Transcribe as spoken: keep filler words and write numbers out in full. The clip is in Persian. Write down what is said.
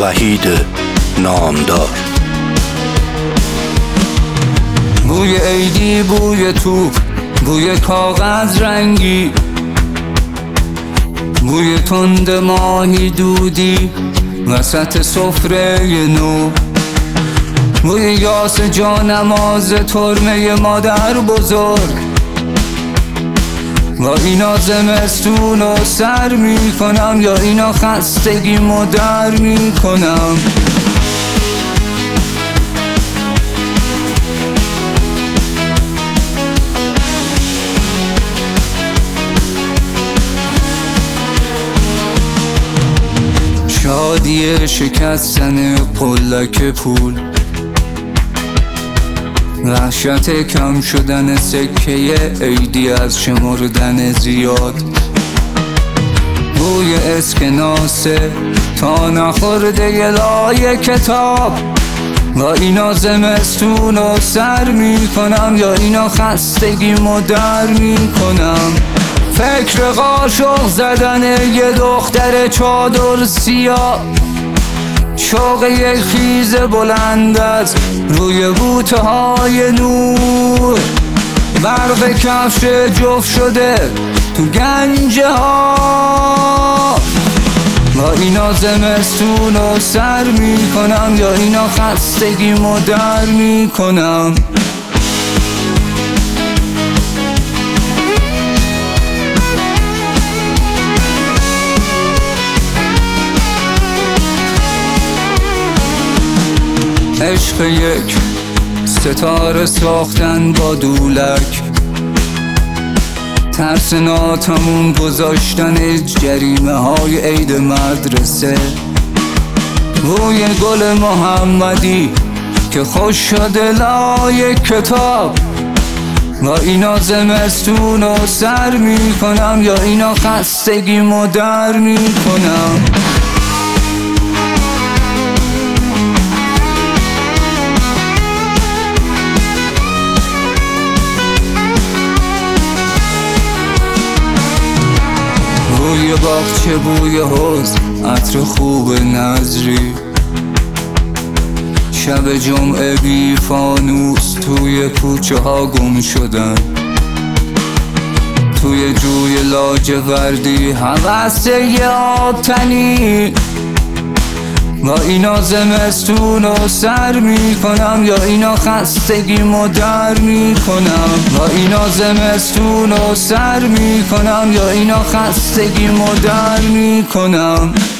وحید نامدار. بوی عیدی، بوی توپ، بوی کاغذ رنگی، بوی تند ماهی دودی وسط سفره نو، بوی یاس جانماز ترمه مادر بزرگ. با اینا زمستون رو سر می کنم یا اینا خستگی مدر می کنم. شادی شکستن قلک پول، وحشت کم شدن سکه عیدی از شمردن زیاد، بوی اسکناسه تا نخورده ی لای کتاب. با اینا زمستون رو سر می کنم یا اینا خستگی مدر می کنم. فکر قاشق زدن یه دختر چادر سیاه، شوق یک خیز بلند از روی بوته های نور، برق کفش جفت شده تو گنجه ها. با اینا زمستون رو سر می کنم یا اینا خستگی مدر می کنم. عشق یک ستاره ساختن با دولک، ترس ناتموم گذاشتن جریمه های عید مدرسه، بوی گل محمدی که خوش شده لای کتاب. با اینا زمستون رو سر می کنم یا اینا خستگی مدر می کنم. بوی باغچه، بوی حوض، عطر خوب نظری، شب جمعه بی فانوس توی کوچه ها گم شدن، توی جوی لاجوردی هوس یه آبتنی. با اینا زمستون رو سر می کنم یا اینا خستگی مدر می کنم. با اینا زمستون رو سر می کنم یا اینا خستگی مدر می کنم.